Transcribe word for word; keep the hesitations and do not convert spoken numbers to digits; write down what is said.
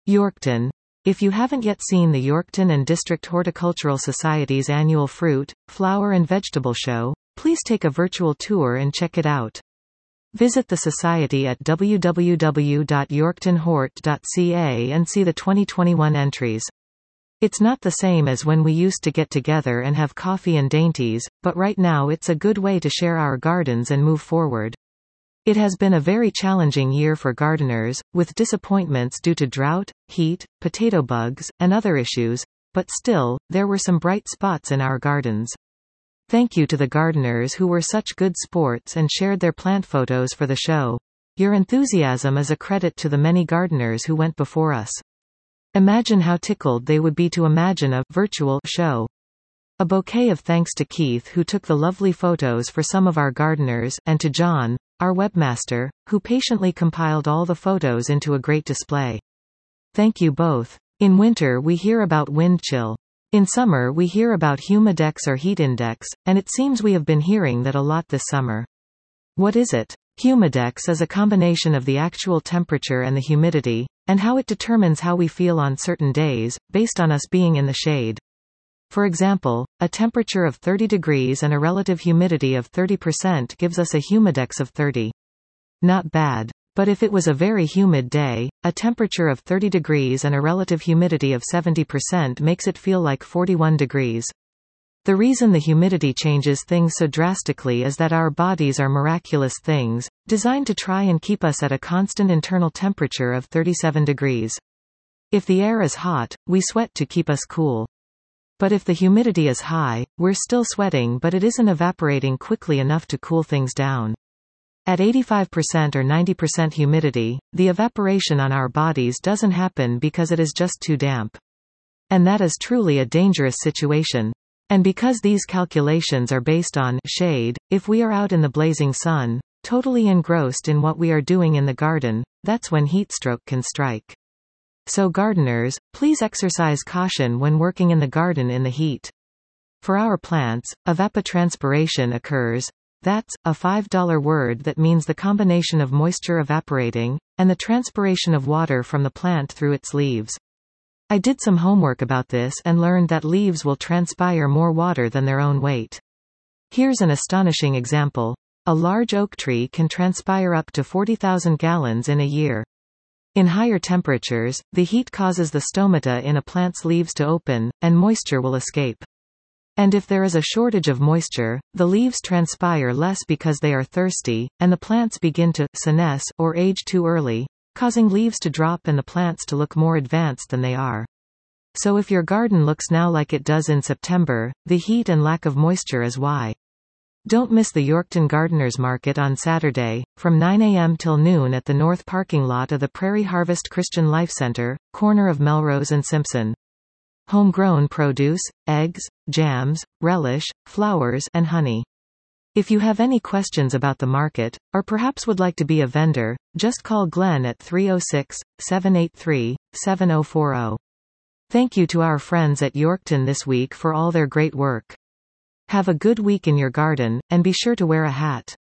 Yorkton. If you haven't yet seen the Yorkton and District Horticultural Society's annual fruit, flower and vegetable show, please take a virtual tour and check it out. Visit the Society at w w w dot yorkton hort dot c a and see the twenty twenty-one entries. It's not the same as when we used to get together and have coffee and dainties, but right now it's a good way to share our gardens and move forward. It has been a very challenging year for gardeners, with disappointments due to drought, heat, potato bugs, and other issues, but still, there were some bright spots in our gardens. Thank you to the gardeners who were such good sports and shared their plant photos for the show. Your enthusiasm is a credit to the many gardeners who went before us. Imagine how tickled they would be to imagine a virtual show. A bouquet of thanks to Keith, who took the lovely photos for some of our gardeners, and to John, our webmaster, who patiently compiled all the photos into a great display. Thank you both. In winter we hear about wind chill. In summer we hear about humidex or heat index, and it seems we have been hearing that a lot this summer. What is it? Humidex is a combination of the actual temperature and the humidity, and how it determines how we feel on certain days, based on us being in the shade. For example, a temperature of thirty degrees and a relative humidity of thirty percent gives us a humidex of thirty. Not bad. But if it was a very humid day, a temperature of thirty degrees and a relative humidity of seventy percent makes it feel like forty-one degrees. The reason the humidity changes things so drastically is that our bodies are miraculous things, designed to try and keep us at a constant internal temperature of thirty-seven degrees. If the air is hot, we sweat to keep us cool. But if the humidity is high, we're still sweating, but it isn't evaporating quickly enough to cool things down. At eighty-five percent or ninety percent humidity, the evaporation on our bodies doesn't happen because it is just too damp. And that is truly a dangerous situation. And because these calculations are based on shade, if we are out in the blazing sun, totally engrossed in what we are doing in the garden, that's when heatstroke can strike. So gardeners, please exercise caution when working in the garden in the heat. For our plants, evapotranspiration occurs. That's a five dollar word that means the combination of moisture evaporating, and the transpiration of water from the plant through its leaves. I did some homework about this and learned that leaves will transpire more water than their own weight. Here's an astonishing example. A large oak tree can transpire up to forty thousand gallons in a year. In higher temperatures, the heat causes the stomata in a plant's leaves to open, and moisture will escape. And if there is a shortage of moisture, the leaves transpire less because they are thirsty, and the plants begin to senesce or age too early, causing leaves to drop and the plants to look more advanced than they are. So if your garden looks now like it does in September, the heat and lack of moisture is why. Don't miss the Yorkton Gardeners Market on Saturday, from nine a m till noon at the north parking lot of the Prairie Harvest Christian Life Center, corner of Melrose and Simpson. Homegrown produce, eggs, jams, relish, flowers, and honey. If you have any questions about the market, or perhaps would like to be a vendor, just call Glenn at three oh six, seven eight three, seven oh four oh. Thank you to our friends at Yorkton this week for all their great work. Have a good week in your garden, and be sure to wear a hat.